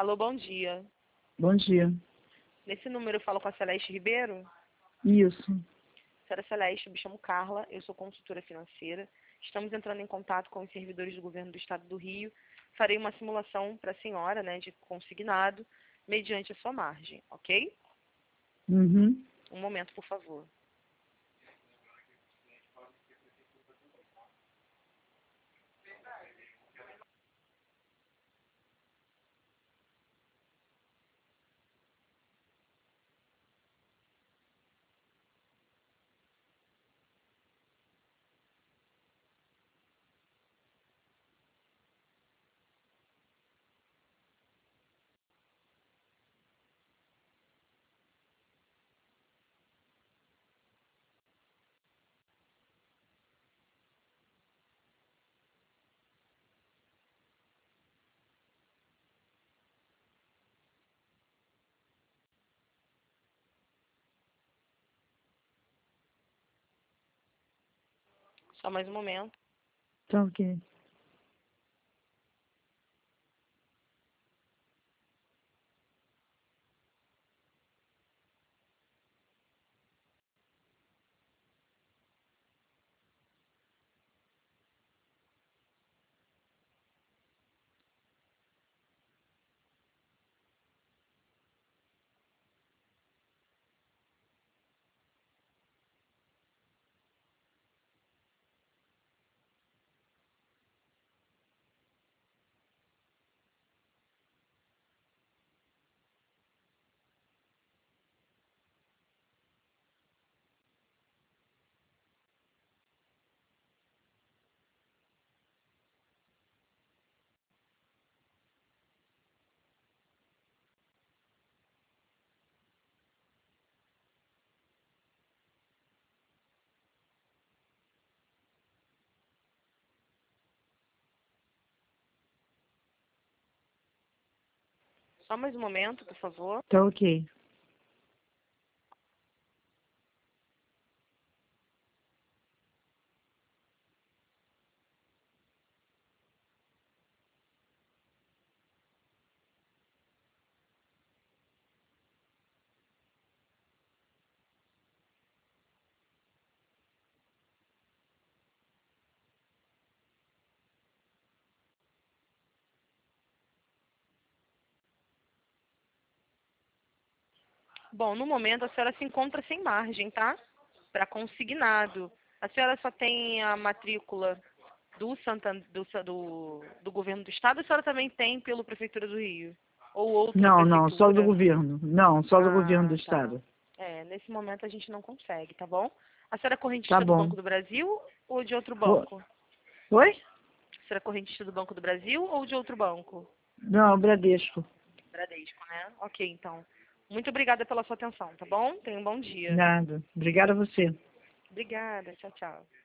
Alô, bom dia. Bom dia. Nesse número eu falo com a Celeste Ribeiro. Isso. Senhora Celeste, eu me chamo Carla, eu sou consultora financeira. Estamos entrando em contato com os servidores do governo do estado do Rio. Farei uma simulação para a senhora, né, de consignado, mediante a sua margem, ok? Uhum. Um momento, por favor. Só mais um momento. Tá ok. Só mais um momento, por favor. Tá ok. Bom, no momento a senhora se encontra sem margem, tá? Para consignado. A senhora só tem a matrícula do governo do estado, a senhora também tem pela Prefeitura do Rio? Ou outra Não, só do prefeitura? governo. Não, só do governo do Ah, tá. estado. Nesse momento a gente não consegue, tá bom? A senhora é Tá correntista do bom. Banco do Brasil ou de outro O- banco? Oi? A senhora é correntista do Banco do Brasil ou de outro banco? Não, Bradesco. Bradesco, né? Ok, então. Muito obrigada pela sua atenção, tá bom? Tenha um bom dia. Nada. Obrigada a você. Obrigada. Tchau, tchau.